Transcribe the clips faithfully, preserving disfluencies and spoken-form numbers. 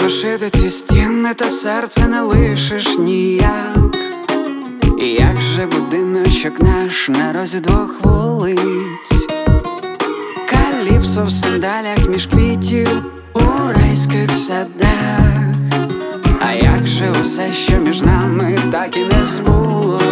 розпушити ці стіни, та серце не лишиш ніяк. І як же будиночок наш на розі двох вулиць, каліпсо в сандалях між квітів у райських садах. А як же усе, що між нами так і не збулось?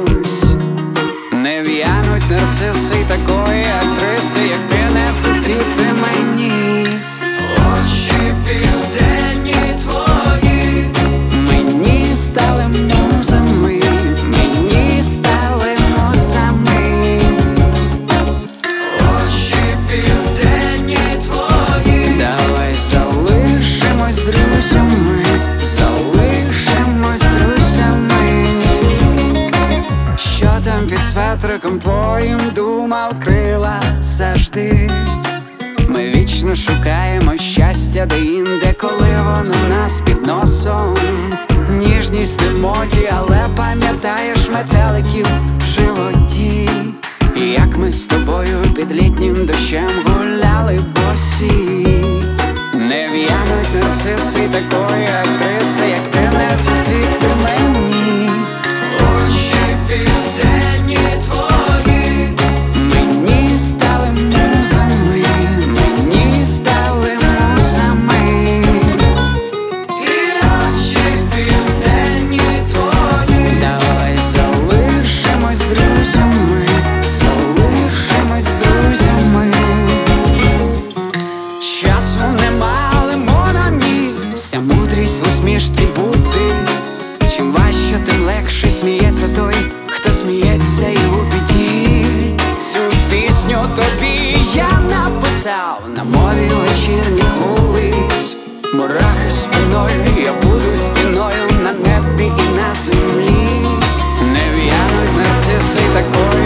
Не в'януть нарциси й такої актриси, як ти, не зустріти мені. Очі південні твої мені стали музами, мені стали музами. Очі південні твої, давай залишимось друзями, залишимось друзями. Що там під светриком твоїм думав крила завжди? Ми вічно шукаємо щастя де-інде, коли воно в нас під носом. Ніжність не в моді, але пам'ятаєш метеликів в животі. І як ми з тобою під літнім дощем гуляли босі. Не в'януть нарциси й такої актриси, як ти, не зустріти мені. Очі південні твої мені стали музами, мені стали музами. І очі південні твої, давай залишимось друзями, залишимось друзями. Часу нема, але мон-амі, вся мудрість в усмішці бути. Чим важче, тим легше сміється той, хто сміється і у біді. Цю пісню тобі я написав на мові вечірніх вулиць. Мурахи спиною, я буду стіною на небі і на землі. Не в'януть нарциси й такої